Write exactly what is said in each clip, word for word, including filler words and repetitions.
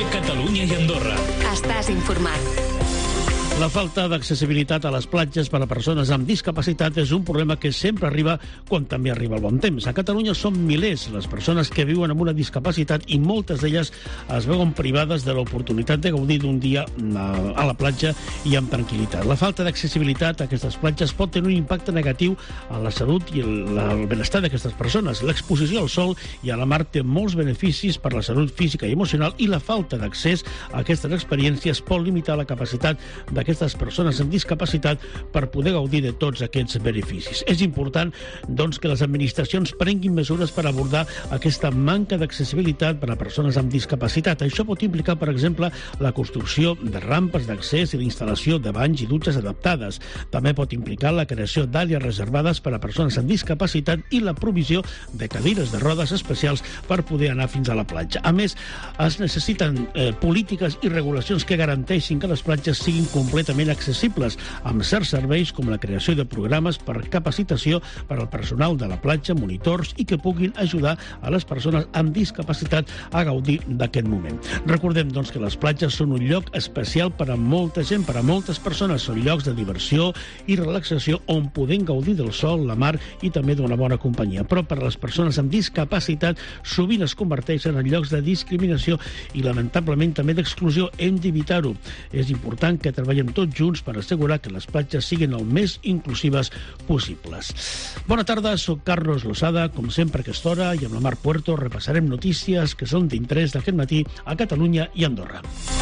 COPE Catalunya i Andorra. Estàs informat. La falta d'accessibilitat a les platges per a persones amb discapacitat és un problema que sempre arriba quan també arriba el bon temps. A Catalunya són milers les persones que viuen amb una discapacitat i moltes d'elles es veuen privades de l'oportunitat de gaudir d'un dia a la platja i amb tranquil·litat. La falta d'accessibilitat a aquestes platges pot tenir un impacte negatiu a la salut i el, el benestar d'aquestes persones. L'exposició al sol i a la mar té molts beneficis per la salut física i emocional i la falta d'accés a aquestes experiències pot limitar la capacitat d'aquestes aquestes persones amb discapacitat per poder gaudir de tots aquests beneficis. És important, doncs, que les administracions prenguin mesures per abordar aquesta manca d'accessibilitat per a persones amb discapacitat. Això pot implicar, per exemple, la construcció de rampes d'accés i l'instal·lació de banys i dutxes adaptades. També pot implicar la creació d'àrees reservades per a persones amb discapacitat i la provisió de cadires de rodes especials per poder anar fins a la platja. A més, es necessiten eh, polítiques i regulacions que garanteixin que les platges siguin completament completament accessibles, amb certs serveis com la creació de programes per capacitació per al personal de la platja, monitors, i que puguin ajudar a les persones amb discapacitat a gaudir d'aquest moment. Recordem, doncs, que les platges són un lloc especial per a molta gent, per a moltes persones. Són llocs de diversió i relaxació on podem gaudir del sol, la mar i també d'una bona companyia. Però per a les persones amb discapacitat sovint es converteixen en llocs de discriminació i, lamentablement, també d'exclusió. Hem d'evitar-ho. És important que treballem tots junts per assegurar que les platges siguin el més inclusives possibles. Bona tarda, soc Carlos Losada. Com sempre a aquesta hora i amb la Mar Puerto repassarem notícies que són d'interès d'aquest matí a Catalunya i Andorra.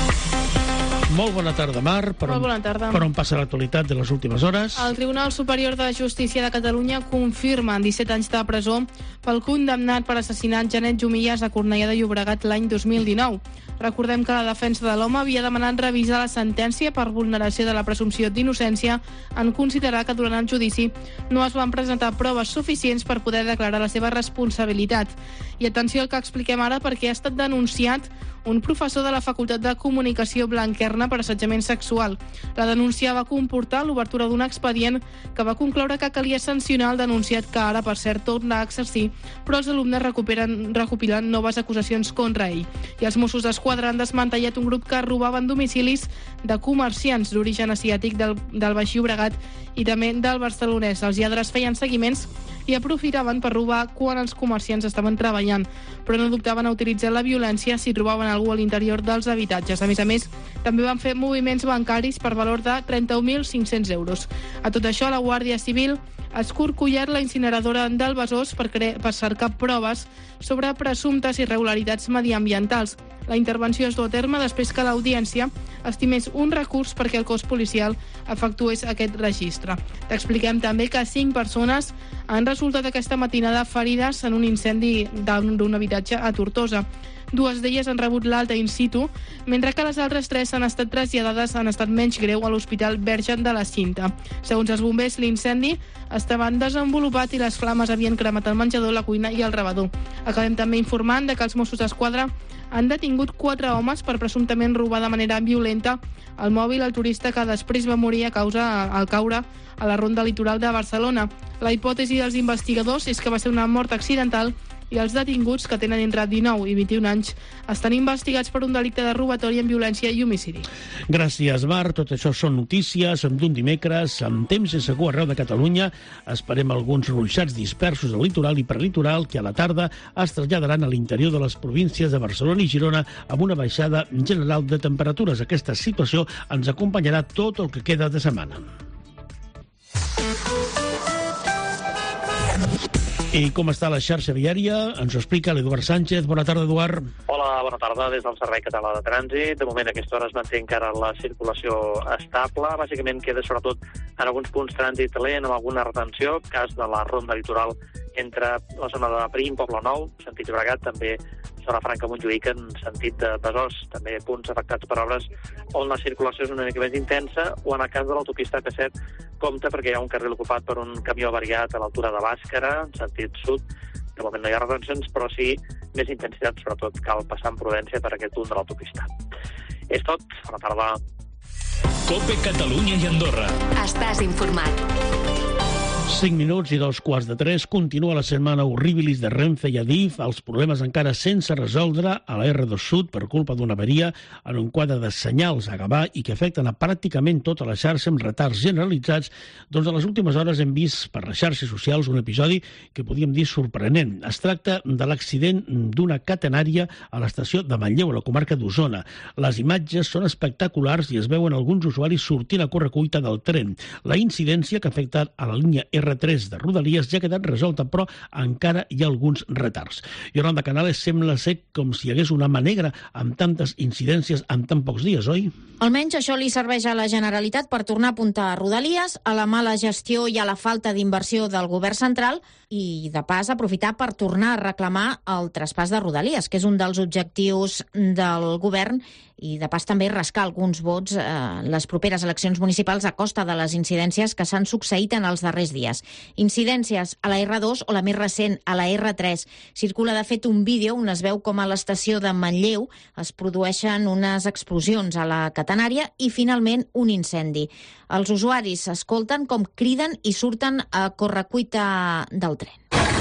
Molt bona tarda, Mar. Per Molt on, bona tarda. Per on passa l'actualitat de les últimes hores? El Tribunal Superior de Justícia de Catalunya confirma disset anys de presó pel condemnat per assassinat Janet Jumillas a Cornellà de Llobregat l'any dos mil dinou. Recordem que la defensa de l'home havia demanat revisar la sentència per vulneració de la presumpció d'innocència en considerar que durant el judici no es van presentar proves suficients per poder declarar la seva responsabilitat. I atenció al que expliquem ara, perquè ha estat denunciat un professor de la Facultat de Comunicació Blanquerna per assetjament sexual. La denúncia va comportar l'obertura d'un expedient que va concloure que calia sancionar el denunciat, que ara, per cert, torna a exercir, però els alumnes recuperen, recopilen noves acusacions contra ell. I els Mossos d'Esquadra han desmantellat un grup que robaven domicilis de comerciants d'origen asiàtic del, del Baix Llobregat i també del barcelonès. Els lladres feien seguiments i aprofitaven per robar quan els comerciants estaven treballant, però no dubtaven a utilitzar la violència si trobaven algú a l'interior dels habitatges. A més a més, també van fer moviments bancaris per valor de trenta-un mil cinc-cents euros. A tot això, la Guàrdia Civil ha escorcollat la incineradora del Besòs per, per cercar proves sobre presumptes irregularitats mediambientals. La intervenció es du a terme després que l'Audiència estimés un recurs perquè el cos policial efectués aquest registre. T'expliquem també que cinc persones han resultat aquesta matinada ferides en un incendi d'un habitatge a Tortosa. Dues d'elles han rebut l'alta in situ, mentre que les altres tres han estat traslladades en estat menys greu a l'Hospital Verge de la Cinta. Segons els bombers, l'incendi estava desenvolupat i les flames havien cremat el menjador, la cuina i el rebedor. Acabem també informant de que els Mossos d'Esquadra han detingut quatre homes per presumptament robar de manera violenta el mòbil al turista que després va morir a causa al caure a la ronda litoral de Barcelona. La hipòtesi dels investigadors és que va ser una mort accidental i els detinguts, que tenen entre dinou i vint-i-un anys, estan investigats per un delicte de robatori amb violència i homicidi. Gràcies, Mar. Tot això són notícies d'un dimecres, amb temps i segur arreu de Catalunya. Esperem alguns ruixats dispersos al litoral i prelitoral que a la tarda es traslladaran a l'interior de les províncies de Barcelona i Girona amb una baixada general de temperatures. Aquesta situació ens acompanyarà tot el que queda de setmana. I com està la xarxa viària? Ens ho explica l'Eduard Sánchez. Bona tarda, Eduard. Hola, bona tarda. Des del Servei Català de Trànsit. De moment, a aquesta hora es manté encara la circulació estable. Bàsicament queda, sobretot, en alguns punts trànsit lent amb alguna retenció, cas de la ronda litoral entre la zona de Prim, Poble Nou, sentit Llobregat, també zona Franca Montjuïc en sentit de Besòs, també punts afectats per obres on la circulació és una mica més intensa, o en el cas de l'autopista P set, compte perquè hi ha un carril ocupat per un camió avariat a l'altura de Bàscara, en sentit sud. De moment no hi ha retencions, però sí més intensitat, sobretot cal passar en prudència per aquest punt de l'autopista. És tot, bona tarda. COPE Catalunya i Andorra. Estàs informat. cinc minuts i dos quarts de tres. Continua la setmana horribilis de Renfe i Adif. Els problemes encara sense resoldre a la erre dos Sud per culpa d'una avaria en un quadre de senyals a Gavà i que afecten a pràcticament tota la xarxa amb retards generalitzats. Doncs a les últimes hores hem vist per les xarxes socials un episodi que podríem dir sorprenent. Es tracta de l'accident d'una catenària a l'estació de Manlleu, a la comarca d'Osona. Les imatges són espectaculars i es veuen alguns usuaris sortint a correcuita del tren. La incidència que afecta a la línia erre tres de Rodalies ja ha quedat resolta, però encara hi ha alguns retards. Yolanda Canales, sembla ser com si hi hagués una mà negra amb tantes incidències en tan pocs dies, oi? Almenys això li serveix a la Generalitat per tornar a apuntar a Rodalies, a la mala gestió i a la falta d'inversió del govern central i, de pas, aprofitar per tornar a reclamar el traspàs de Rodalies, que és un dels objectius del govern, i, de pas, també rascar alguns vots eh, les properes eleccions municipals a costa de les incidències que s'han succeït en els darrers dies. Incidències a la erre dos o la més recent, a la erre tres. Circula, de fet, un vídeo on es veu com a l'estació de Manlleu es produeixen unes explosions a la catenària i, finalment, un incendi. Els usuaris escolten com criden i surten a correcuita del tren.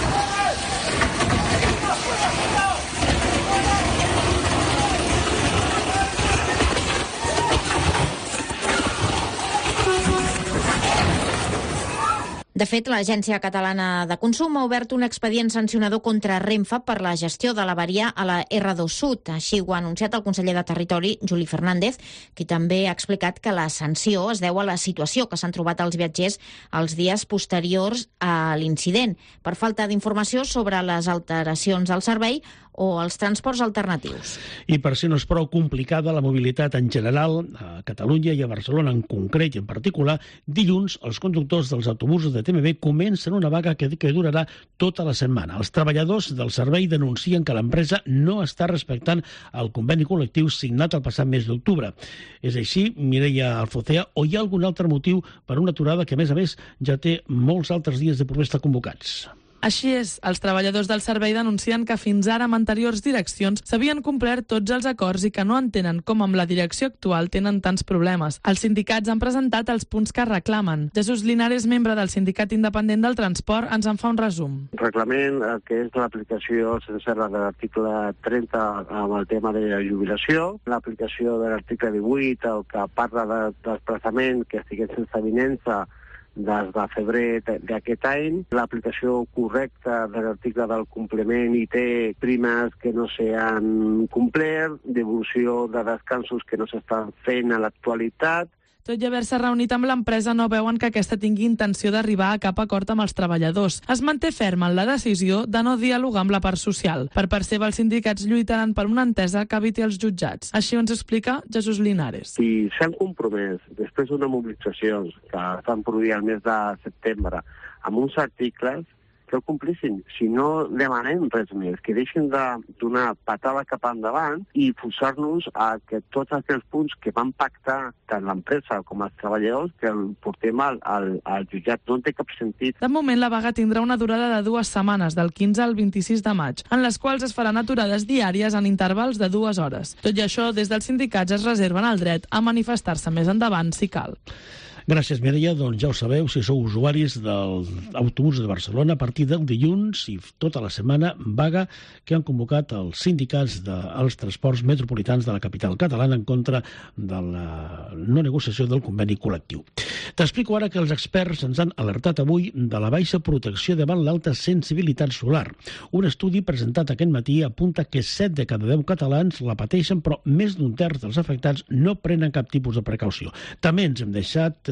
De fet, l'Agència Catalana de Consum ha obert un expedient sancionador contra Renfe per la gestió de l'avaria a la erre dos Sud. Així ho ha anunciat el conseller de Territori, Juli Fernández, qui també ha explicat que la sanció es deu a la situació que s'han trobat els viatgers els dies posteriors a l'incident, per falta d'informació sobre les alteracions al servei o els transports alternatius. I per si no és prou complicada la mobilitat en general, a Catalunya i a Barcelona en concret i en particular, dilluns els conductors dels autobusos de T M B comencen una vaga que, que durarà tota la setmana. Els treballadors del servei denuncien que l'empresa no està respectant el conveni col·lectiu signat el passat mes d'octubre. És així, Mireia Alfocea, o hi ha algun altre motiu per una aturada que, a més a més, ja té molts altres dies de protesta convocats? Així és, els treballadors del servei denuncien que fins ara amb anteriors direccions s'havien complert tots els acords i que no entenen com amb la direcció actual tenen tants problemes. Els sindicats han presentat els punts que reclamen. Jesús Linares, membre del Sindicat Independent del Transport, ens en fa un resum. El reglament, que és l'aplicació sencera de l'article trenta amb el tema de la jubilació, l'aplicació de l'article divuit, el que parla de desplaçament que estigués sense avinença des de febrer d'aquest any, l'aplicació correcta de l'article del complement I T, primes que no s'han complert, devolució de descansos que no s'estan fent a l'actualitat. Tot i haver-se reunit amb l'empresa, no veuen que aquesta tingui intenció d'arribar a cap acord amb els treballadors. Es manté ferm en la decisió de no dialogar amb la part social. Per part seva, els sindicats lluitaran per una entesa que eviti els jutjats. Així ens explica Jesús Linares. Si s'han compromès, després d'unes mobilitzacions que s'han produït el mes de setembre, amb uns articles, que el complissin. Si no demanem res més, que deixin de donar patada cap endavant i forçar-nos a que tots aquells punts que van pactar tant l'empresa com els treballadors que el portem al, al, al jutjat. No té cap sentit. De moment, la vaga tindrà una durada de dues setmanes, del quinze al vint-i-sis de maig, en les quals es faran aturades diàries en intervals de dues hores. Tot i això, des dels sindicats es reserven el dret a manifestar-se més endavant si cal. Gràcies, Mireia. Doncs ja ho sabeu, si sou usuaris del autobús de Barcelona, a partir del dilluns i tota la setmana, vaga que han convocat els sindicats dels transports metropolitans de la capital catalana en contra de la no negociació del conveni col·lectiu. T'explico ara que els experts ens han alertat avui de la baixa protecció davant l'alta sensibilitat solar. Un estudi presentat aquest matí apunta que set de cada deu catalans la pateixen, però més d'un terç dels afectats no prenen cap tipus de precaució. També ens hem deixat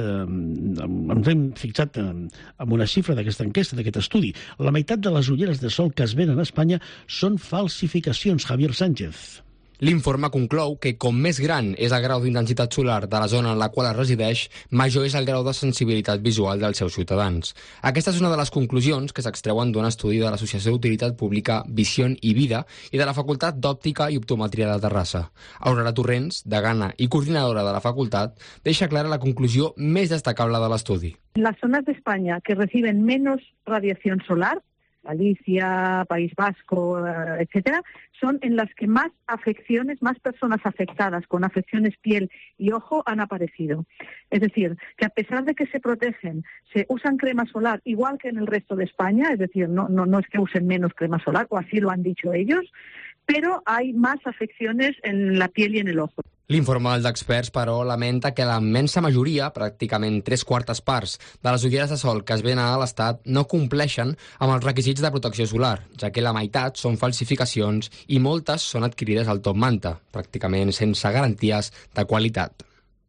ens hem fixat en una xifra d'aquesta enquesta, d'aquest estudi. La meitat de les ulleres de sol que es venen a Espanya són falsificacions. Javier Sánchez. L'informe conclou que com més gran és el grau d'intensitat solar de la zona en la qual es resideix, major és el grau de sensibilitat visual dels seus ciutadans. Aquesta és una de les conclusions que s'extreuen d'un estudi de l'Associació d'Utilitat Pública Vision i Vida i de la Facultat d'Òptica i Optometria de Terrassa. Aurora Torrents, degana i coordinadora de la facultat, deixa clara la conclusió més destacable de l'estudi. Las zonas de España que reciben menos radiación solar Galicia, País Vasco, eh, etcétera, son en las que más afecciones, más personas afectadas con afecciones piel y ojo han aparecido. Es decir, que a pesar de que se protegen, se usan crema solar igual que en el resto de España, es decir, no, no, no es que usen menos crema solar, o así lo han dicho ellos, però hay más afecciones en la piel y en el ojo. L'informe dels experts, però, lamenta que la immensa majoria, pràcticament tres quartes parts, de les ulleres de sol que es venen a l'Estat no compleixen amb els requisits de protecció solar, ja que la meitat són falsificacions i moltes són adquirides al top manta, pràcticament sense garanties de qualitat.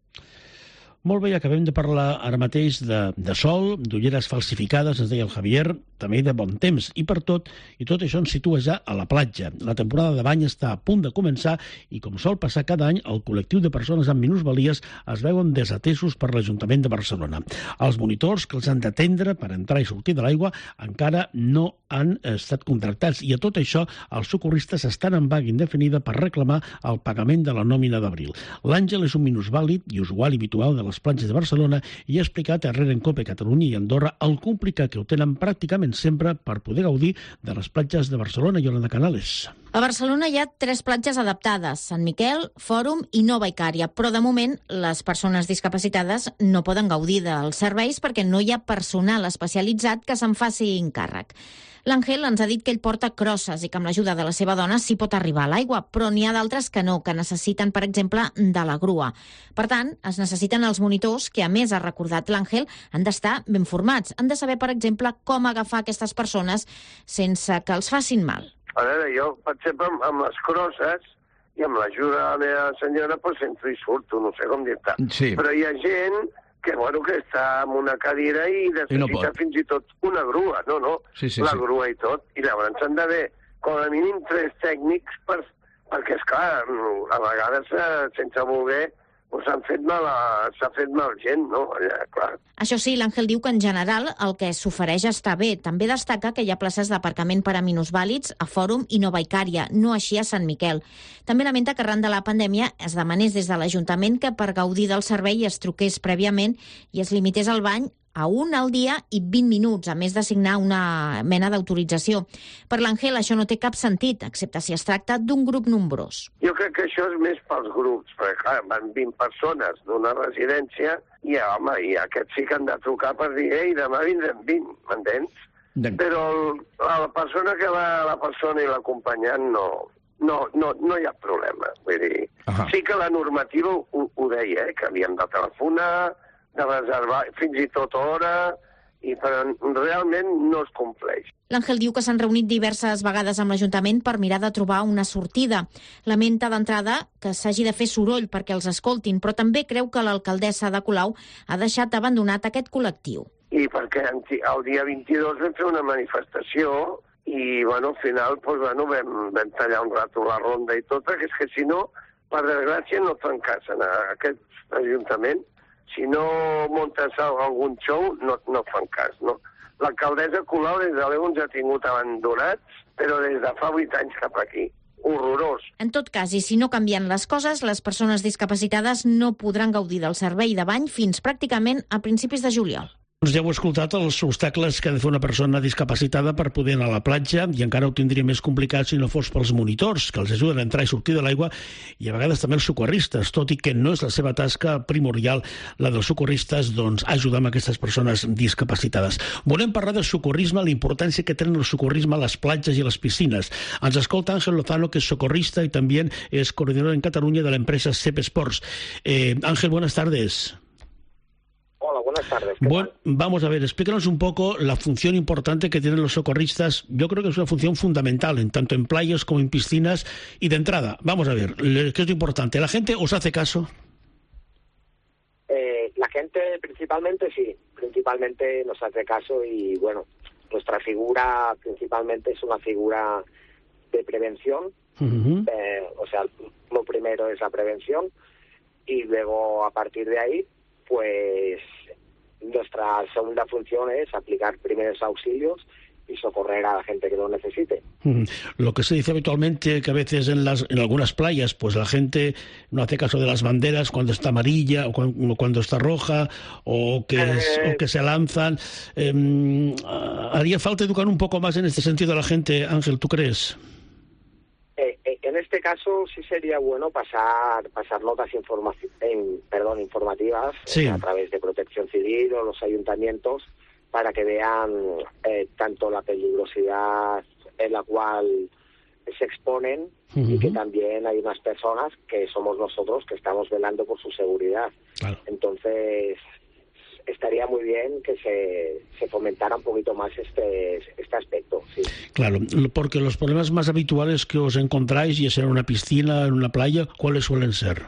Molt bé, acabem de parlar ara mateix de, de sol, d'ulleres falsificades, ens deia el Javier, també de bon temps, i per tot, i tot això ens situa ja a la platja. La temporada de bany està a punt de començar i, com sol passar cada any, el col·lectiu de persones amb minusvalies es veuen desatesos per l'Ajuntament de Barcelona. Els monitors que els han d'atendre per entrar i sortir de l'aigua encara no han estat contractats i a tot això els socorristes estan en vaga indefinida per reclamar el pagament de la nòmina d'abril. L'Àngel és un minusvàlid i usuari habitual de les platges de Barcelona i ha explicat a R en Cope Catalunya i Andorra el complicat que ho tenen pràcticament sempre per poder gaudir de les platges de Barcelona. Yolanda Canales. A Barcelona hi ha tres platges adaptades, Sant Miquel, Fòrum i Nova Icària, però de moment les persones discapacitades no poden gaudir dels serveis perquè no hi ha personal especialitzat que se'n faci encàrrec. L'Àngel ens ha dit que ell porta crosses i que amb l'ajuda de la seva dona sí pot arribar a l'aigua, però n'hi ha d'altres que no, que necessiten, per exemple, de la grua. Per tant, es necessiten els monitors que, a més, ha recordat l'Àngel, han d'estar ben formats. Han de saber, per exemple, com agafar aquestes persones sense que els facin mal. A veure, jo, per exemple, amb, amb les crosses i amb l'ajuda de la meva senyora, doncs entro i surto, no sé com dir-te. Sí. Però hi ha gent que, bueno, que està en una cadira i necessita I no fins i tot una grua, no, no, sí, sí, la sí. grua i tot. I llavors s'han d'haver, com a mínim, tres tècnics per, perquè, esclar, a vegades, eh, sense voler, s'han fet mal a, s'ha fet mal gent, no? Ja, clar. Això sí, l'Àngel diu que en general el que s'ofereix està bé. També destaca que hi ha places d'aparcament per a minusvàlids a Fòrum i Nova Icària, no així a Sant Miquel. També lamenta que arran de la pandèmia es demanés des de l'Ajuntament que per gaudir del servei es truqués prèviament i es limités el bany a un al dia i vint minuts, a més de signar una mena d'autorització. Per l'Àngel això no té cap sentit, excepte si es tracta d'un grup nombrós. Jo crec que això és més pels grups, perquè clar, van vint persones d'una residència i, home, i aquests sí que han de trucar per dir ei, demà vindrem vint, m'entens? Però el, la persona que va, la persona i l'acompanyant no, no, no, no hi ha problema. Vull dir, uh-huh. Sí que la normativa ho, ho deia, eh, que havíem de telefonar, de reservar fins i tot hora, i però realment no es compleix. L'Àngel diu que s'han reunit diverses vegades amb l'Ajuntament per mirar de trobar una sortida. Lamenta d'entrada que s'hagi de fer soroll perquè els escoltin, però també creu que l'alcaldessa de Colau ha deixat abandonat aquest col·lectiu. I perquè el dia vint-i-dos vam fer una manifestació i, bueno, al final doncs, bueno, vam, vam tallar un rato la ronda i tot, perquè és que si no, per desgràcia, no fan cas en aquest Ajuntament. Si no muntes algun show, no, no fan cas, no? L'alcaldessa Colau des de l'E U ens ha tingut abandonats, però des de fa vuit anys cap aquí. Horrorós. En tot cas, i si no canvien les coses, les persones discapacitades no podran gaudir del servei de bany fins pràcticament a principis de juliol. Doncs ja heu escoltat els obstacles que ha de fer una persona discapacitada per poder anar a la platja, i encara ho tindria més complicat si no fos pels monitors, que els ajuden a entrar i sortir de l'aigua, i a vegades també els socorristes, tot i que no és la seva tasca primordial, la dels socorristes, doncs, ajudar amb aquestes persones discapacitades. Volem parlar del socorrisme, la importància que tenen el socorrisme a les platges i a les piscines. Ens escolta Ángel Lozano, que es socorrista y también es coordinador en Cataluña de la empresa Sep Sports. Eh, Ángel, buenas tardes. Hola, buenas tardes. Bueno, vamos a ver, explícanos un poco la función importante que tienen los socorristas. Yo creo que es una función fundamental, en tanto en playas como en piscinas. Y de entrada, vamos a ver, ¿qué es lo importante? ¿La gente os hace caso? Eh, la gente principalmente sí, principalmente nos hace caso y, bueno, nuestra figura principalmente es una figura de prevención. Uh-huh. eh, o sea, lo primero es la prevención y luego, a partir de ahí, pues nuestra segunda función es aplicar primeros auxilios y socorrer a la gente que lo necesite. Mm. Lo que se dice habitualmente que a veces en las en algunas playas pues la gente no hace caso de las banderas cuando está amarilla o cuando, cuando está roja o que, eh... es, o que se lanzan. Eh, ¿Haría falta educar un poco más en este sentido a la gente, Ángel, tú crees? Eh, eh, en este caso sí sería bueno pasar pasar notas informaci- en, perdón, informativas sí. eh, a través de Protección Civil o los ayuntamientos para que vean eh, tanto la peligrosidad en la cual se exponen uh-huh. y que también hay unas personas que somos nosotros que estamos velando por su seguridad. Claro. Entonces estaría muy bien que se, se fomentara un poquito más este, este aspecto. Sí. Claro, porque los problemas más habituales que os encontráis, ya sea en una piscina, en una playa, ¿cuáles suelen ser?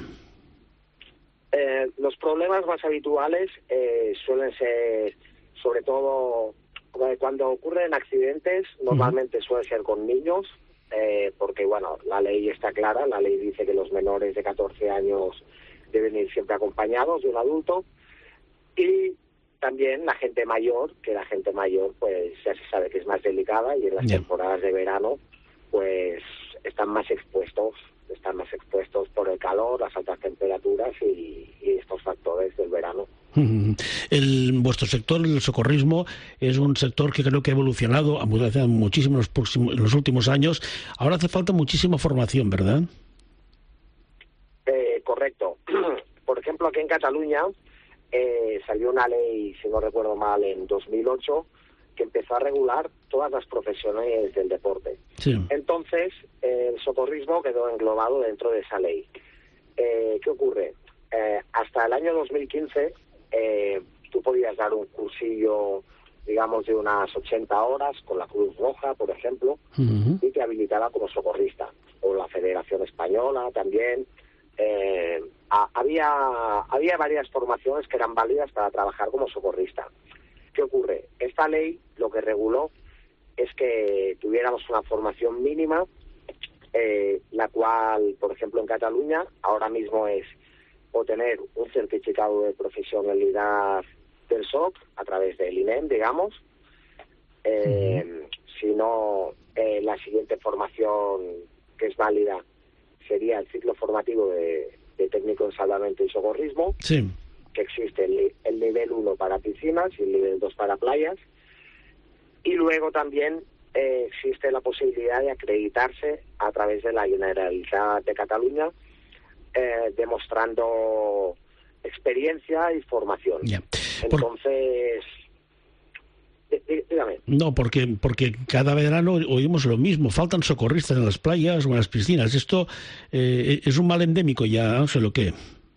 Eh, los problemas más habituales eh, suelen ser, sobre todo, cuando ocurren accidentes, normalmente uh-huh. suele ser con niños, eh, porque, bueno, la ley está clara, la ley dice que los menores de catorce años deben ir siempre acompañados de un adulto. Y también la gente mayor, que la gente mayor pues ya se sabe que es más delicada y en las yeah. temporadas de verano pues están más expuestos, están más expuestos por el calor, las altas temperaturas y, y estos factores del verano. El, vuestro sector, el socorrismo, es un sector que creo que ha evolucionado, ha evolucionado muchísimo en los, próximos, en los últimos años. Ahora hace falta muchísima formación, ¿verdad? Eh, correcto. Por ejemplo, aquí en Cataluña Eh, salió una ley, si no recuerdo mal, en dos mil ocho, que empezó a regular todas las profesiones del deporte. Sí. Entonces, eh, el socorrismo quedó englobado dentro de esa ley. Eh, ¿Qué ocurre? Eh, hasta el año dos mil quince, eh, tú podías dar un cursillo, digamos, de unas ochenta horas con la Cruz Roja, por ejemplo, uh-huh. y te habilitaba como socorrista. O la Federación Española también. Eh, a, había había varias formaciones que eran válidas para trabajar como socorrista. ¿Qué ocurre? Esta ley lo que reguló es que tuviéramos una formación mínima, eh, la cual, por ejemplo, en Cataluña ahora mismo es o tener un certificado de profesionalidad del S O C a través del I N E M, digamos, eh, uh-huh. si no, eh, la siguiente formación que es válida sería el ciclo formativo de, de técnico en salvamento y socorrismo, sí. que existe el, el nivel uno para piscinas y el nivel dos para playas. Y luego también eh, existe la posibilidad de acreditarse a través de la Generalitat de Cataluña, eh, demostrando experiencia y formación. Yeah. Entonces... Dígame. No, porque porque cada verano oímos lo mismo, faltan socorristas en las playas o en las piscinas. ¿Esto eh, es un mal endémico ya, Ángel, o qué?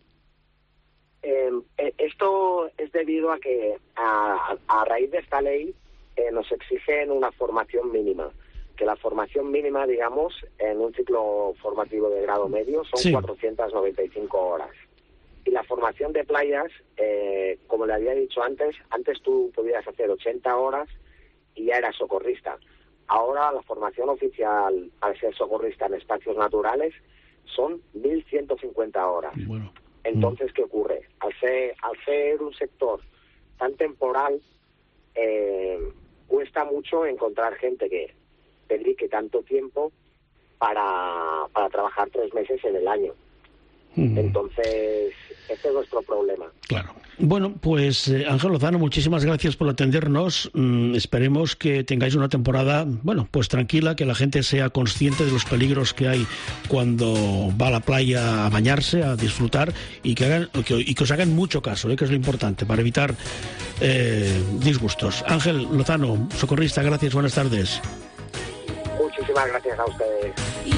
Eh, esto es debido a que a, a raíz de esta ley eh, nos exigen una formación mínima, que la formación mínima, digamos, en un ciclo formativo de grado medio son sí. cuatrocientas noventa y cinco horas. Y la formación de playas, eh, como le había dicho antes, antes tú podías hacer ochenta horas y ya eras socorrista. Ahora la formación oficial para ser socorrista en espacios naturales son mil ciento cincuenta horas. Bueno. Entonces, ¿qué ocurre? Al ser, al ser un sector tan temporal, eh, cuesta mucho encontrar gente que dedique tanto tiempo para, para trabajar tres meses en el año. Entonces, este es nuestro problema. Claro. Bueno, pues eh, Ángel Lozano, muchísimas gracias por atendernos. Mm, esperemos que tengáis una temporada, bueno, pues tranquila, que la gente sea consciente de los peligros que hay cuando va a la playa a bañarse, a disfrutar, y que, hagan, que, y que os hagan mucho caso, eh, que es lo importante, para evitar eh, disgustos. Ángel Lozano, socorrista, gracias, buenas tardes. Muchísimas gracias a ustedes.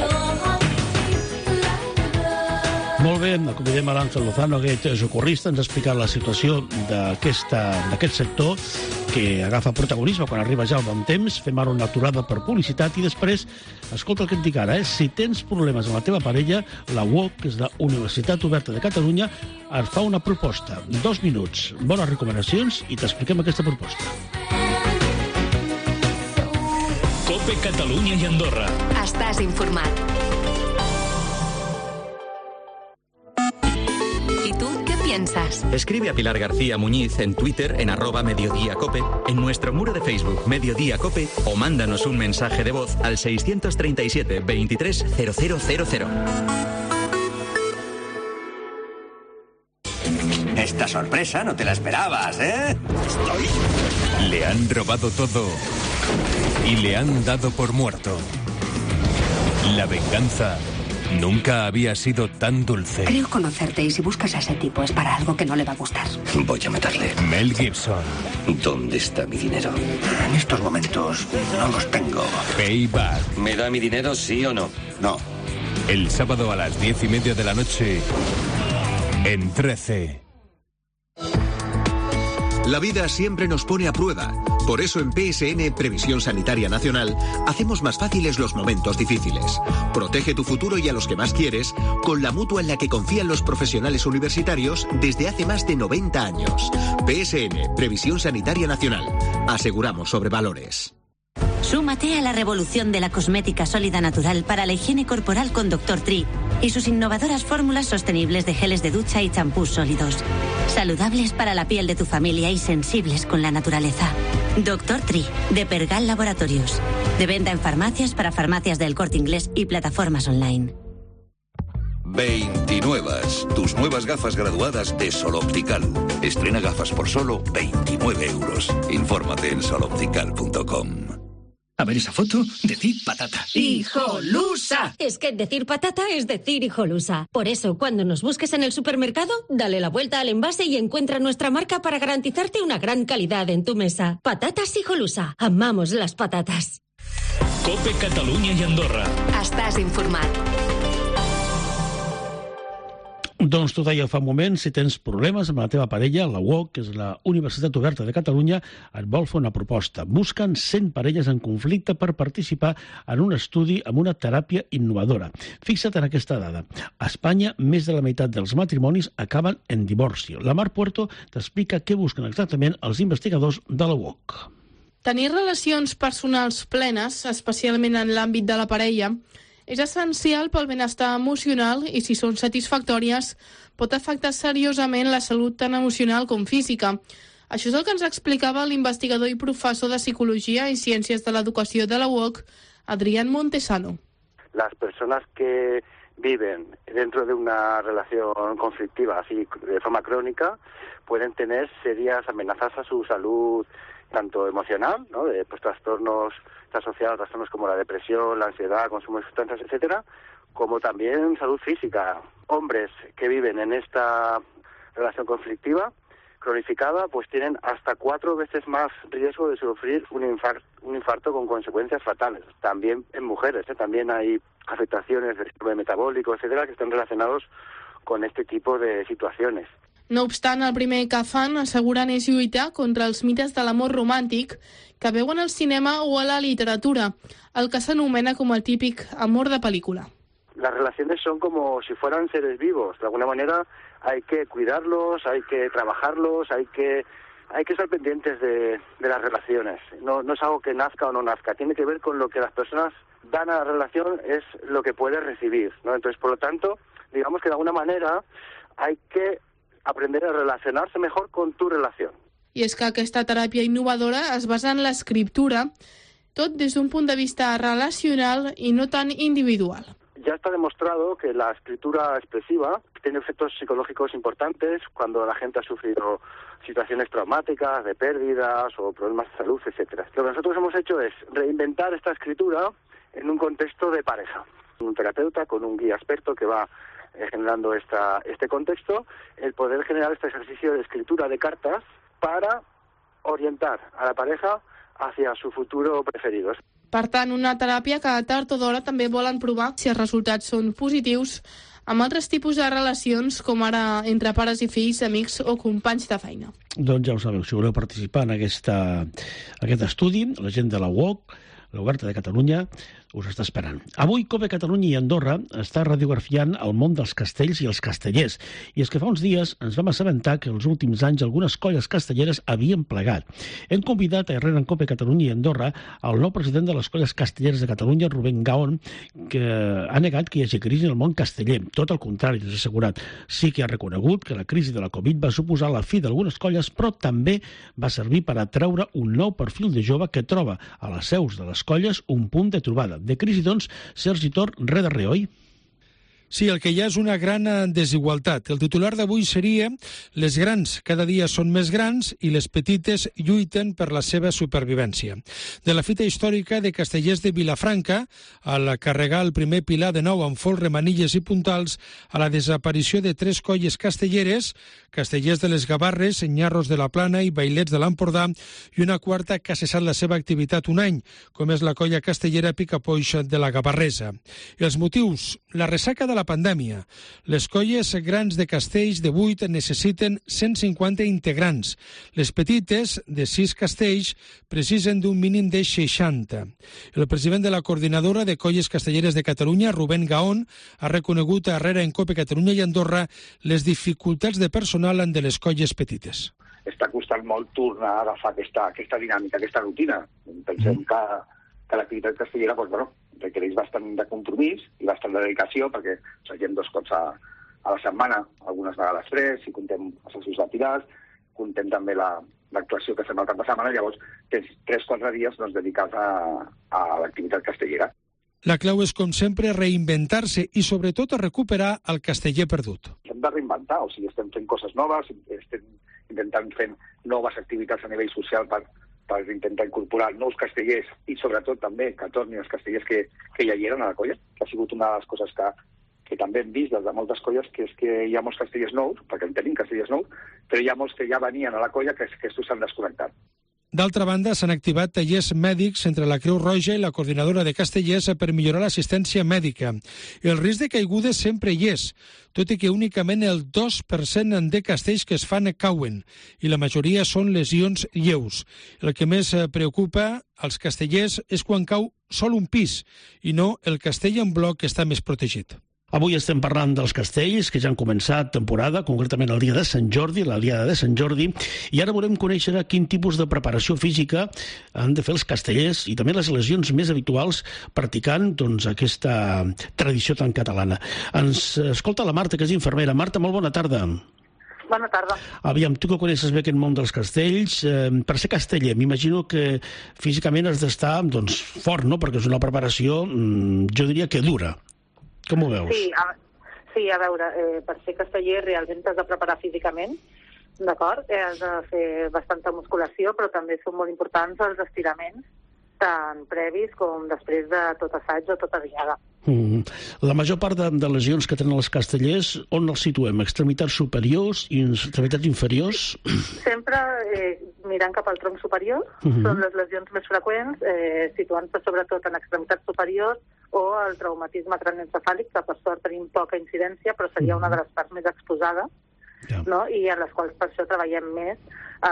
Molt bé, acomodem a l'Àngel Lozano, aquest socorrista, ens ha explicat la situació d'aquest sector que agafa protagonisme quan arriba ja el bon temps. Fem ara una aturada per publicitat i després, escolta el que et dic ara, eh? Si tens problemes amb la teva parella, la U O C, que és la Universitat Oberta de Catalunya, et fa una proposta. Dos minuts, bones recomanacions i t'expliquem aquesta proposta. COPE Catalunya i Andorra. Estàs informat. ¿Y tú qué piensas? Escribe a Pilar García Muñiz en Twitter en arroba Mediodía Cope, en nuestro muro de Facebook Mediodía Cope o mándanos un mensaje de voz al seiscientos treinta y siete veintitrés cero cero cero cero. Esta sorpresa no te la esperabas, ¿eh? Estoy... Le han robado todo y le han dado por muerto. La venganza nunca había sido tan dulce. Creo conocerte y si buscas a ese tipo es para algo que no le va a gustar. Voy a matarle. Mel Gibson. ¿Dónde está mi dinero? En estos momentos no los tengo. Payback. ¿Me da mi dinero, sí o no? No. El sábado a las diez y media de la noche en trece. La vida siempre nos pone a prueba. Por eso en P S N, Previsión Sanitaria Nacional, hacemos más fáciles los momentos difíciles. Protege tu futuro y a los que más quieres con la mutua en la que confían los profesionales universitarios desde hace más de noventa años. P S N, Previsión Sanitaria Nacional. Aseguramos sobre valores. Súmate a la revolución de la cosmética sólida natural para la higiene corporal con doctor Tri y sus innovadoras fórmulas sostenibles de geles de ducha y champús sólidos. Saludables para la piel de tu familia y sensibles con la naturaleza. doctor Tri, de Pergal Laboratorios. De venta en farmacias para farmacias del Corte Inglés y plataformas online. veintinuevas, tus nuevas gafas graduadas de Sol Optical. Estrena gafas por solo veintinueve euros. Infórmate en sol optical punto com. A ver esa foto, decir patata. ¡Hijolusa! Es que decir patata es decir hijolusa. Por eso, cuando nos busques en el supermercado, dale la vuelta al envase y encuentra nuestra marca para garantizarte una gran calidad en tu mesa. Patatas Hijolusa. Amamos las patatas. Cope Catalunya i Andorra. Estàs informat. Doncs t'ho deia fa un moment, si tens problemes amb la teva parella, la U O C, que és la Universitat Oberta de Catalunya, et vol fer una proposta. Busquen cent parelles en conflicte per participar en un estudi amb una teràpia innovadora. Fixa't en aquesta dada. A Espanya, més de la meitat dels matrimonis acaben en divorci. La Mar Puerto t'explica què busquen exactament els investigadors de la U O C. Tenir relacions personals plenes, especialment en l'àmbit de la parella, és essencial pel benestar emocional i, si són satisfactòries, pot afectar seriosament la salut tant emocional com física. Això és el que ens explicava l'investigador i professor de Psicologia i Ciències de l'Educació de la U O C, Adrián Montesano. Las personas que viven dentro de una relación conflictiva, así de forma crónica, pueden tener serias amenazas a su salud, tanto emocional, ¿no?, de pues, trastornos asociados a trastornos como la depresión, la ansiedad, consumo de sustancias, etcétera, como también salud física. Hombres que viven en esta relación conflictiva cronificada, pues tienen hasta cuatro veces más riesgo de sufrir un infarto, un infarto con consecuencias fatales. También en mujeres, ¿eh? También hay afectaciones del sistema metabólico, etcétera, que están relacionados con este tipo de situaciones. No obstant, el primer que fan, asseguren, és lluitar contra els mites de l'amor romàntic que veuen al cinema o a la literatura, el que s'anomena com el típic amor de pel·lícula. Las relaciones son como si fueran seres vivos. De alguna manera hay que cuidarlos, hay que trabajarlos, hay que hay que estar pendientes de, de las relaciones. No, no es algo que nazca o no nazca, tiene que ver con lo que las personas dan a la relación, es lo que puede recibir, ¿no? Entonces, por lo tanto, digamos que de alguna manera hay que aprender a relacionarse mejor con tu relación. I és que aquesta teràpia innovadora es basa en l'escriptura, tot des d'un punt de vista relacional i no tan individual. Ya está demostrado que la escritura expresiva tiene efectos psicológicos importantes cuando la gente ha sufrido situaciones traumáticas, de pérdidas o problemas de salud, etcétera. Lo que nosotros hemos hecho es reinventar esta escritura en un contexto de pareja. Un terapeuta con un guía experto que va generando esta, este contexto, el poder generar este ejercicio de escritura de cartas para orientar a la pareja hacia su futuro preferido. Per tant, una teràpia que tard o d'hora també volen provar si els resultats són positius amb altres tipus de relacions, com ara entre pares i fills, amics o companys de feina. Doncs ja ho sabeu, si voleu participar en aquesta, aquest estudi, la gent de la U O C, l'Oberta de Catalunya, us està esperant. Avui, COPE Catalunya i Andorra està radiografiant el món dels castells i els castellers. I és que fa uns dies ens vam assabentar que els últims anys algunes colles castelleres havien plegat. Hem convidat a Herrera en COPE Catalunya i Andorra el nou president de les colles castelleres de Catalunya, Rubén Gaón, que ha negat que hi hagi crisi en el món casteller. Tot el contrari, és assegurat. Sí que ha reconegut que la crisi de la Covid va suposar la fi d'algunes colles, però també va servir per atraure un nou perfil de jove que troba a les seus de les colles un punt de trobada. De crisi, doncs, Sergi Tor, re de re, oi? Sí, el que hi ha és una gran desigualtat. El titular d'avui seria les grans cada dia són més grans i les petites lluiten per la seva supervivència. De la fita històrica de Castellers de Vilafranca, al carregar el primer pilar de nou amb folre, manilles i puntals, a la desaparició de tres colles castelleres, Castellers de les Gavarres, Nyarros de la Plana i Bailets de l'Empordà, i una quarta que ha cessat la seva activitat un any, com és la colla castellera Picapoix de la Gavarresa. I els motius? La ressaca de la pandèmia. Les colles grans de castells de vuit necessiten cent cinquanta integrants. Les petites, de sis castells, precisen d'un mínim de seixanta. El president de la Coordinadora de Colles Castelleres de Catalunya, Rubén Gaón, ha reconegut a Herrera en COPE Catalunya i Andorra les dificultats de personal de les colles petites. Està costant molt tornar a agafar aquesta, aquesta dinàmica, aquesta rutina. Pensem que, que l'activitat castellera, doncs, bueno, requereix bastant de compromís i bastant de dedicació, perquè seguim dos cops a, a la setmana, algunes vegades tres, si contem assessors de tirars, contem també l'actuació la, que fem al cap de setmana, llavors tens tres o quatre dies doncs, dedicats a, a l'activitat castellera. La clau és, com sempre, reinventar-se i, sobretot, a recuperar el casteller perdut. Hem de reinventar, o sigui, estem fent coses noves, estem intentant fer noves activitats a nivell social per, per intentar incorporar nous castellers i, sobretot, també que tornin els castellers que, que ja hi eren a la colla, que ha sigut una de les coses que, que també hem vist des de moltes colles, que és que hi ha molts castellers nous, perquè en tenim castellers nous, però hi ha molts que ja venien a la colla que, que estos s'han desconnectat. D'altra banda, s'han activat tallers mèdics entre la Creu Roja i la Coordinadora de Castellers per millorar l'assistència mèdica. El risc de caigudes sempre hi és, tot i que únicament el dos per cent de castells que es fan cauen, i la majoria són lesions lleus. El que més preocupa als castellers és quan cau sol un pis, i no el castell en bloc que està més protegit. Avui estem parlant dels castells, que ja han començat temporada, concretament el dia de Sant Jordi, la diada de Sant Jordi, i ara volem conèixer quin tipus de preparació física han de fer els castellers i també les lesions més habituals practicant doncs, aquesta tradició tan catalana. Ens escolta la Marta, que és infermera. Marta, molt bona tarda. Bona tarda. Aviam, tu que coneixes bé aquest món dels castells, eh, per ser casteller, m'imagino que físicament has d'estar doncs, fort, no? Perquè és una preparació, jo diria que dura. Com ho veus? Sí, a, sí, a veure, eh, per ser casteller realment t'has de preparar físicament, d'acord? Eh, has de fer bastanta musculació, però també són molt importants els estiraments, tant previs com després de tot assaig o tota diada. Mm. La major part de, de lesions que tenen els castellers, on els situem? Extremitats superiors i extremitats inferiors? Sempre eh, mirant cap al tronc superior, mm-hmm. són les lesions més freqüents, eh, situant-se sobretot en extremitats superiors o el traumatisme craneoencefàlic, que per sort tenim poca incidència, però seria mm-hmm. una de les parts més exposades, yeah. no? I en les quals per això treballem més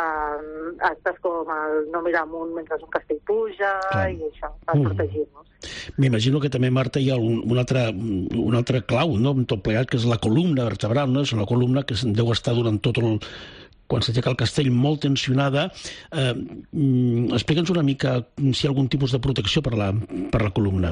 eh, actes com el no mirar amunt mentre un castell puja, clar. I això, per mm. protegir-nos. M'imagino que també, Marta, hi ha un, un, altre, un altre clau, no?, en tot plegat, que és la columna vertebral, no? És una columna que deu estar durant tot el... quan s'aixeca el castell molt tensionada. Eh, Explica'ns una mica si hi ha algun tipus de protecció per la, per la columna.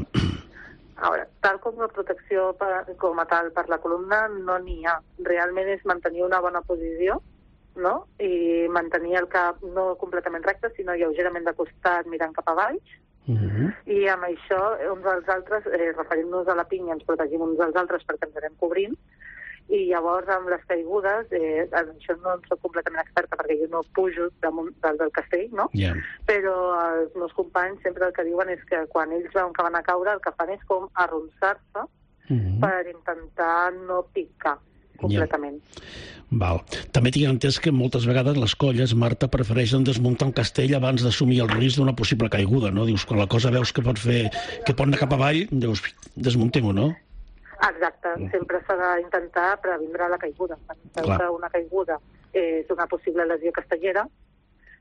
A veure, tal com la protecció per, com a tal per la columna no n'hi ha. Realment és mantenir una bona posició, no? I mantenir el cap no completament recte, sinó lleugerament de costat mirant cap a baix. Uh-huh. I amb això, uns dels altres, eh, referint-nos a la pinya, ens protegim uns dels altres perquè ens anem cobrint. I llavors, amb les caigudes, eh, això no en soc completament experta perquè jo no pujo damunt del, del castell, no? Yeah. Però els meus companys sempre el que diuen és que quan ells veuen que van a caure, el que fan és com arronsar-se uh-huh. per intentar no picar completament. Yeah. Val. També tinc entès que moltes vegades les colles, Marta, prefereixen desmuntar un castell abans d'assumir el risc d'una possible caiguda, no? Dius, quan la cosa veus que pot fer, que pot anar cap avall, dius, desmuntem-ho, no? Exacte, sempre s'ha d'intentar previndre la caiguda. Quan veu que una caiguda és una possible lesió castellera,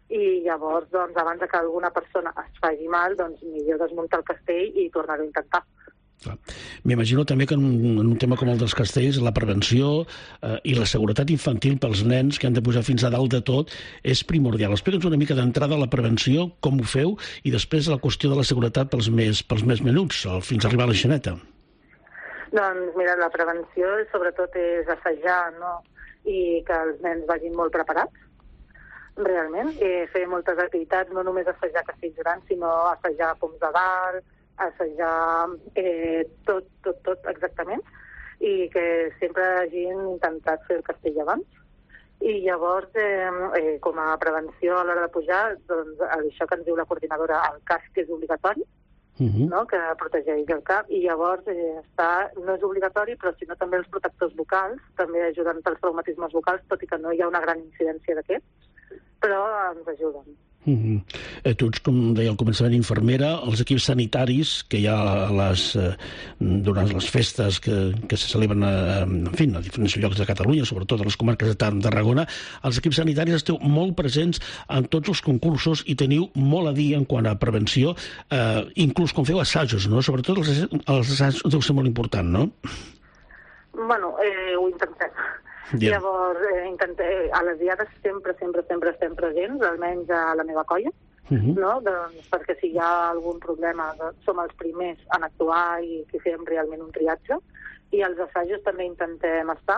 i llavors, doncs, abans que alguna persona es faci mal, doncs millor desmuntar el castell i tornar-ho a intentar. M'imagino també que en un, en un tema com el dels castells, la prevenció eh, i la seguretat infantil pels nens que han de posar fins a dalt de tot és primordial. Explica'ns una mica d'entrada la prevenció, com ho feu, i després la qüestió de la seguretat pels més, pels més menuts, fins a arribar a l'enxaneta. Doncs mira, la prevenció sobretot és assajar, no? I que els nens vagin molt preparats, realment, i fer moltes activitats, no només assajar castells grans, sinó assajar poms de dalt, assajar eh, tot, tot, tot exactament, i que sempre hagin intentat fer el castell abans. I llavors, eh, eh, com a prevenció a l'hora de pujar, doncs això que ens diu la coordinadora, el casc és obligatori, uh-huh. no? Que protegeix el cap, i llavors eh, està, no és obligatori, però sinó també els protectors vocals, també ajuden pels traumatismes vocals, tot i que no hi ha una gran incidència d'aquests, però ens ajuden. Uh-huh. Eh, tu ets, com deia al començament, infermera. Els equips sanitaris que hi ha a les, eh, durant les festes que, que se celebren a, en fi, a diferents llocs de Catalunya, sobretot a les comarques de Tarragona, els equips sanitaris esteu molt presents en tots els concursos i teniu molt a dir en quant a prevenció, eh, inclús quan feu assajos, no? Sobretot els, els assajos deu ser molt important, no? Bueno, eh, ho intentem. Yeah. Llavors, eh, intenté, a les diades sempre, sempre, sempre estem presents, almenys a la meva colla, uh-huh. no? Doncs, perquè si hi ha algun problema doncs, som els primers en actuar i que fem realment un triatge, i als assajos també intentem estar,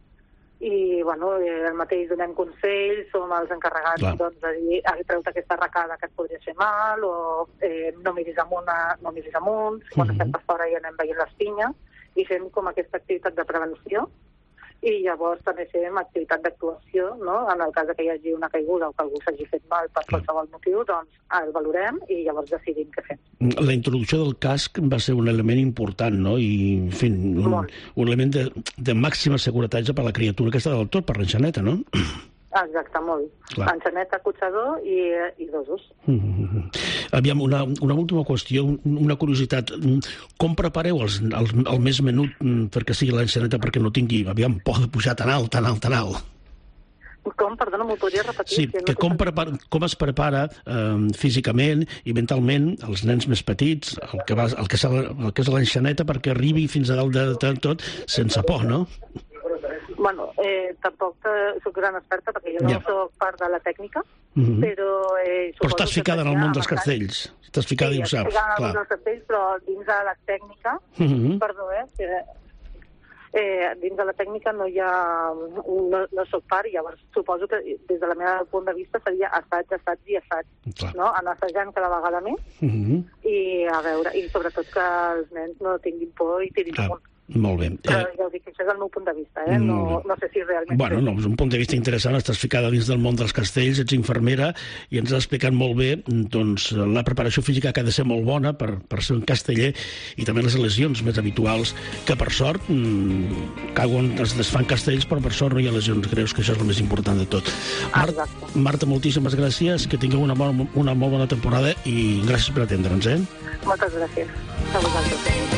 i bueno, eh, el mateix donem consells, som els encarregats doncs, de dir, ah, treu-te aquesta arracada que et podria fer mal, o eh, no miris amunt, no miris amunt, uh-huh. quan estem per fora i anem veient les pinyes, i fem com aquesta activitat de prevenció. I llavors també fem activitat d'actuació, no? En el cas que hi hagi una caiguda o que algú s'hagi fet mal per qualsevol motiu, doncs el valorem i llavors decidim què fem. La introducció del casc va ser un element important, no? I, en fi, un, un element de, de màxima seguretat per la criatura que està del tot, per l'enxaneta, no? Exacte, molt. Clar. Enxaneta, cotxador i, i dosos. Mm-hmm. Aviam, una, una última qüestió, una curiositat. Com prepareu els, el, el més menut perquè sigui l'enxaneta perquè no tingui, aviam, por de pujar tan alt, tan alt, tan alt? Com? Perdona, m'ho podria repetir? Sí, que, que no com, prepara, com es prepara eh, físicament i mentalment els nens més petits, el que, va, el que, el que és l'enxaneta perquè arribi fins a dalt de, de tot sense por, no? Bueno, eh, tampoc eh, soc gran experta perquè jo no yeah. soc part de la tècnica, mm-hmm. però... Eh, però estàs ficada en el món dels castells. Estàs ficada sí, i ho saps. Sí, estic en el món dels castells, però dins de la tècnica, mm-hmm. perdó, eh, que, eh, dins de la tècnica no hi ha... No, no soc part, i llavors suposo que des de la meva punt de vista seria assaig, assaig i assaig, clar. No? Anar assajant cada vegada més, mm-hmm. i a veure, i sobretot que els nens no tinguin por i tirin amunt. Molt bé. Però ja ho dic, això és el meu punt de vista, eh? No, no sé si realment... Bueno, no, és un punt de vista interessant, estàs ficada dins del món dels castells, ets infermera, i ens has explicat molt bé doncs, la preparació física que ha de ser molt bona per, per ser un casteller, i també les lesions més habituals, que per sort mmm, cauen, es desfan castells, però per sort no hi ha lesions greus, que això és el més important de tot. Marta, Marta, moltíssimes gràcies, que tingueu una, bona, una molt bona temporada, i gràcies per atendre'ns, eh? Moltes gràcies. A vosaltres.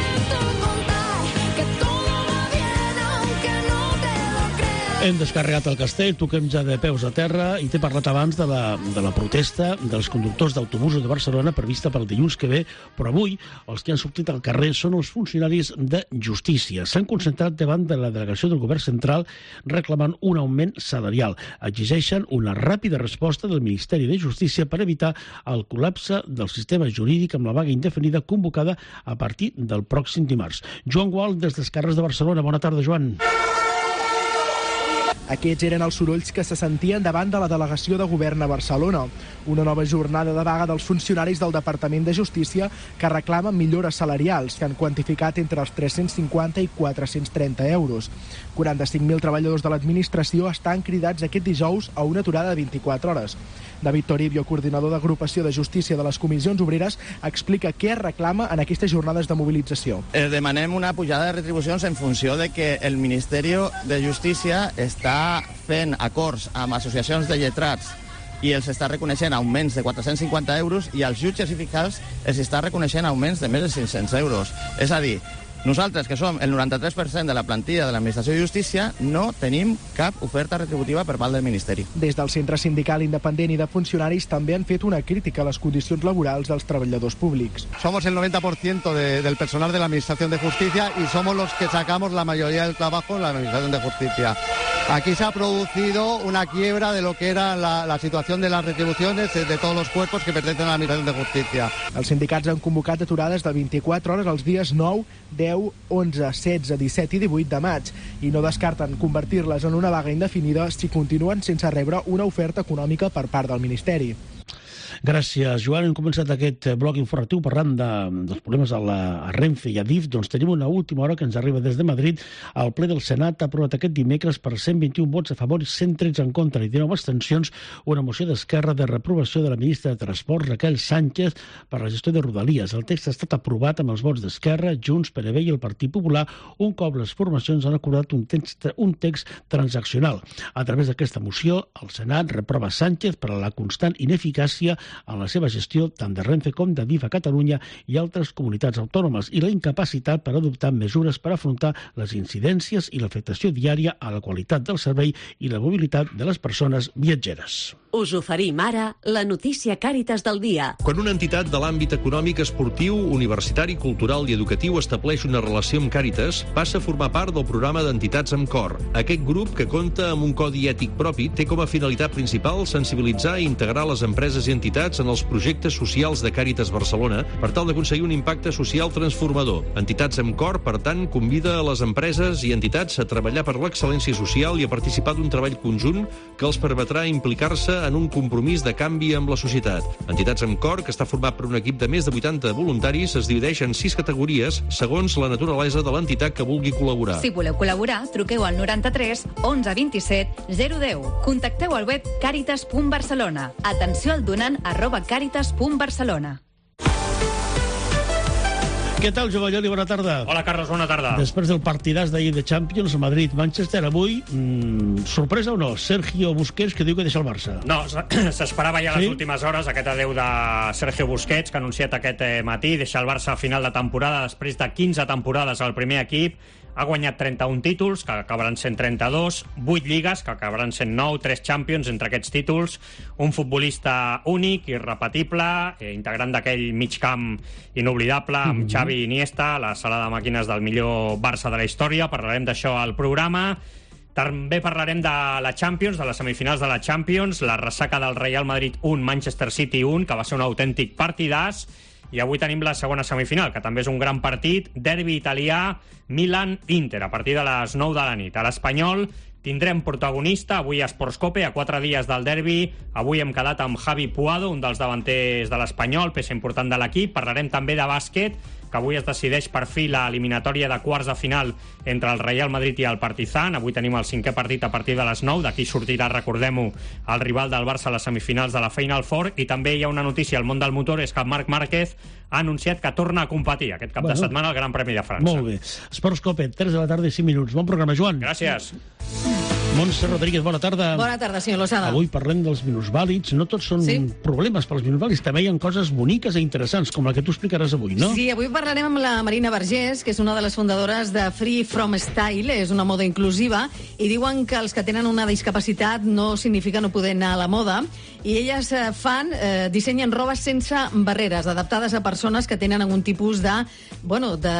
Hem descarregat el castell, toquem ja de peus a terra i t'he parlat abans de la, de la protesta dels conductors d'autobusos de Barcelona prevista pel dilluns que ve, però avui els que han sortit al carrer són els funcionaris de justícia. S'han concentrat davant de la delegació del govern central reclamant un augment salarial. Exigeixen una ràpida resposta del Ministeri de Justícia per evitar el col·lapse del sistema jurídic amb la vaga indefinida convocada a partir del pròxim dimarts. Joan Gual, des d'Esquerres de Barcelona. Bona tarda, Joan. Aquests eren els sorolls que se sentien davant de la delegació de govern a Barcelona. Una nova jornada de vaga dels funcionaris del Departament de Justícia que reclamen millores salarials, que han quantificat entre els tres-cents cinquanta i quatre-cents trenta euros. quaranta-cinc mil treballadors de l'administració estan cridats aquest dijous a una aturada de vint-i-quatre hores. David Toribio, coordinador d'agrupació de justícia de les comissions obreres, explica què es reclama en aquestes jornades de mobilització. Eh, demanem una pujada de retribucions en funció de que el Ministeri de Justícia està fent acords amb associacions de lletrats i els està reconeixent augments de quatre-cents cinquanta euros i als jutges i fiscals els està reconeixent augments de més de cinc-cents euros. És a dir, Nosaltres, que som el noranta-tres per cent de la plantilla de l'Administració de Justícia, no tenim cap oferta retributiva per part del Ministeri. Des del Centre Sindical Independent i de Funcionaris també han fet una crítica a les condicions laborals dels treballadors públics. Somos el noventa por ciento de, del personal de la Administración de Justicia y somos los que sacamos la mayoría del trabajo en la Administración de Justicia. Aquí se ha producido una quiebra de lo que era la, la situación de las retribuciones de todos los cuerpos que pertenecen a la Administración de Justicia. Els sindicats han convocat aturades de vint-i-quatre hores els dies nou, deu, onze, setze, disset i divuit de maig i no descarten convertir-les en una vaga indefinida si continuen sense rebre una oferta econòmica per part del Ministeri. Gràcies, Joan. Hem començat aquest bloc informatiu parlant de, dels problemes a la a Renfe i a D I F. Doncs tenim una última hora que ens arriba des de Madrid. El ple del Senat ha aprovat aquest dimecres per cent vint-i-un vots a favor i cent tretze en contra i dinou abstencions una moció d'Esquerra de reprovació de la ministra de Transports, Raquel Sánchez, per la gestió de Rodalies. El text ha estat aprovat amb els vots d'Esquerra, Junts, P N V i el Partit Popular, un cop les formacions han acordat un text, un text transaccional. A través d'aquesta moció, el Senat reprova Sánchez per a la constant ineficàcia en la seva gestió tant de Renfe com de D I F a Catalunya i altres comunitats autònomes i la incapacitat per adoptar mesures per afrontar les incidències i l'afectació diària a la qualitat del servei i la mobilitat de les persones viatgeres. Us oferim ara la notícia Càritas del dia. Quan una entitat de l'àmbit econòmic, esportiu, universitari, cultural i educatiu estableix una relació amb Càritas, passa a formar part del programa d'entitats amb cor. Aquest grup, que compta amb un codi ètic propi, té com a finalitat principal sensibilitzar i integrar les empreses i entitats en els projectes socials de Càritas Barcelona per tal d'aconseguir un impacte social transformador. Entitats amb cor, per tant, convida a les empreses i entitats a treballar per l'excel·lència social i a participar d'un treball conjunt que els permetrà implicar-se en un compromís de canvi amb la societat. Entitats amb cor, que està format per un equip de més de vuitanta voluntaris, es divideix en sis categories segons la naturalesa de l'entitat que vulgui col·laborar. Si voleu col·laborar, truqueu al noranta-tres onze vint-i-set zero deu. Contacteu al web càritas punt barcelona. Atenció al donant arroba càritas punt barcelona. Què tal, Jovalloli? Bona tarda. Hola, Carlos, bona tarda. Després del partidàs d'ahir de Champions, Madrid-Manchester, avui, mmm, sorpresa o no? Sergio Busquets, que diu que deixa el Barça. No, s'esperava ja a les Sí? últimes hores aquest adeu de Sergio Busquets, que ha anunciat aquest eh, matí, deixa el Barça a final de temporada després de quinze temporades al primer equip. Ha guanyat trenta-un títols, que acabaran sent trenta-dos, vuit lligues, que acabaran sent nou, tres Champions entre aquests títols, un futbolista únic, irrepetible, eh, integrant d'aquell mig camp inoblidable, amb Mhm. Xavi i Iniesta, la sala de màquines del millor Barça de la història. Parlarem d'això al programa. També parlarem de la Champions, de les semifinals de la Champions, la ressaca del Real Madrid un, Manchester City un, que va ser un autèntic partidàs. I avui tenim la segona semifinal, que també és un gran partit, derbi italià, Milan-Inter, a partir de les nou de la nit. A l'Espanyol tindrem protagonista, avui a Sportscope, a quatre dies del derbi. Avui hem quedat amb Javi Puado, un dels davanters de l'Espanyol, peça important de l'equip. Parlarem també de bàsquet, que avui es decideix per fi l'eliminatòria de quarts de final entre el Real Madrid i el Partizan. Avui tenim el cinquè partit a partir de les nou. D'aquí sortirà, recordem-ho, el rival del Barça a les semifinals de la Final Four. I també hi ha una notícia al món del motor, és que Marc Márquez ha anunciat que torna a competir aquest cap Bueno. de setmana al Gran Premi de França. Molt bé. Sportscope, tres de la tarda i cinc minuts. Bon programa, Joan. Gràcies. Montse Rodríguez, bona tarda. Bona tarda, senyor Lozada. Avui parlem dels minusvàlids. No tots són Sí. problemes pels minusvàlids. També hi ha coses boniques e interessants, com la que tu explicaràs avui, no? Sí, avui parlarem amb la Marina Vergés, que és una de les fundadores de Free From Style, és una moda inclusiva, i diuen que els que tenen una discapacitat no significa no poder anar a la moda, i elles eh, fan, eh, dissenyen roba sense barreres, adaptades a persones que tenen algun tipus de, bueno, de...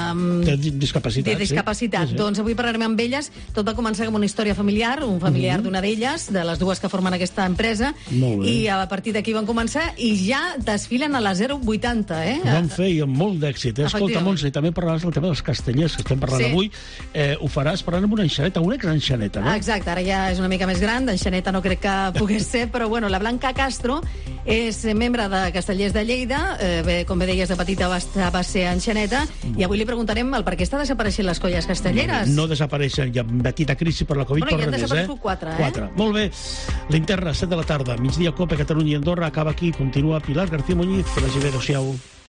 De di- discapacitat, de discapacitat. sí. Sí, sí. Doncs avui parlarem amb elles. Tot va començar com una història familiar, un familiar Mhm. d'una d'elles, de les dues que formen aquesta empresa, Molt bé. i a partir d'aquí van començar i ja desfilen a la zero vuitanta, eh? Ho van fer i amb molt d'èxit. Eh? Escolta, Efectivament. Montse, i també parlaràs del tema dels castellers, que estem parlant Sí. avui. Eh, ho faràs parlant amb una enxaneta, una exenxaneta, no? Ah, exacte, ara ja és una mica més gran, d'enxaneta no crec que pogués ser, però bueno, la Blanca Castro és membre de Castellers de Lleida, eh, bé, com bé deies, de petita va, estar, va ser enxaneta, i avui li preguntarem el per què està desapareixent les colles castelleres. No desapareixen, hi ha petita crisi per la Covid, Bueno, però ja han res més, desaparegut eh? quatre, eh? Quatre. Molt bé. Linterna, set de la tarda, migdia, Cope, Catalunya i Andorra. Acaba aquí, continua Pilar García Muñiz. Que vagi bé, adéu-siau.